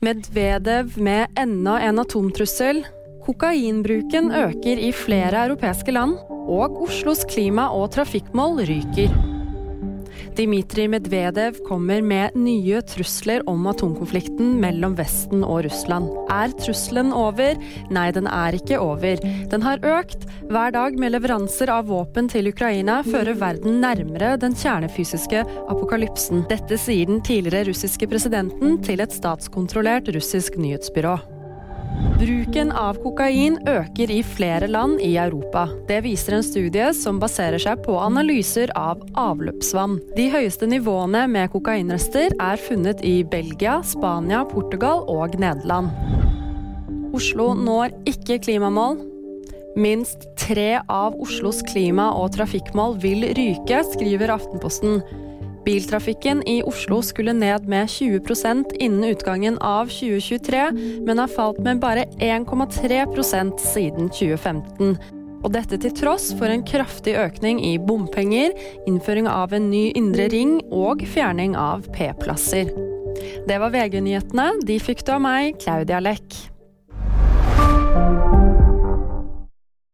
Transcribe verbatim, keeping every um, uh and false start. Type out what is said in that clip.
Medvedev med enda en atomtrussel. Kokainbruken øker i flere europeiske land, og Oslos klima- og trafikkmål ryker. Dmitrij Medvedev kommer med nye trusler om atomkonflikten mellom Vesten og Russland. Er trusselen over? Nei, den er ikke over. Den har økt. Hver dag med leveranser av våpen til Ukraina fører verden nærmere den kjernefysiske apokalypsen. Dette sier den tidligere russiske presidenten til et statskontrollert russisk nyhetsbyrå. Bruken av kokain øker i flere land i Europa. Det viser en studie som baserer seg på analyser av avløpsvann. De høyeste nivåene med kokainrester er funnet i Belgia, Spania, Portugal og Nederland. Oslo når ikke klimamål. Minst tre av Oslos klima- og trafikkmål vil ryke, skriver Aftenposten. Biltrafikken i Oslo skulle ned med tjue prosent innen utgangen av tjue tjuetre, men har falt med bare en komma tre prosent siden tjue femten. Og dette til tross for en kraftig økning i bompenger, innføring av en ny indre ring og fjerning av P-plasser. Det var V G-nyhetene. De fikk du av meg, Claudia Lekk.